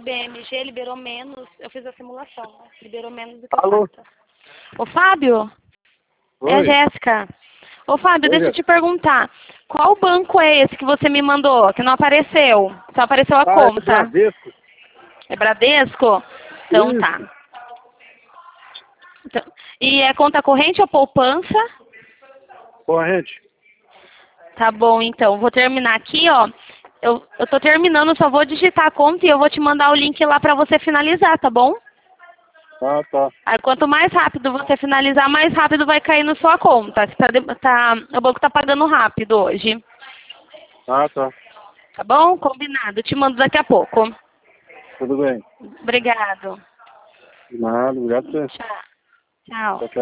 BMG liberou menos, eu fiz a simulação, né? Liberou menos do que Alô? a conta. Ô, Fábio? É a Oi. Jéssica. Ô, Fábio, Oi, deixa eu Jéssica. te perguntar. Qual banco é esse que você me mandou? Que não apareceu. Só apareceu a Ah, é conta. Bradesco. É Bradesco? Então tá. Isso. Então, e é conta corrente ou poupança? Corrente. Tá bom, então. Vou terminar aqui, ó. Eu tô terminando, só vou digitar a conta e eu vou te mandar o link lá pra você finalizar, tá bom? Ah, tá. Aí quanto mais rápido você finalizar, mais rápido vai cair na sua conta. O banco tá pagando rápido hoje. Ah, tá. Tá bom? Combinado. Te mando daqui a pouco. Tudo bem. Obrigado. Nada, obrigado por você. Tchau. Tchau. Tchau, tchau.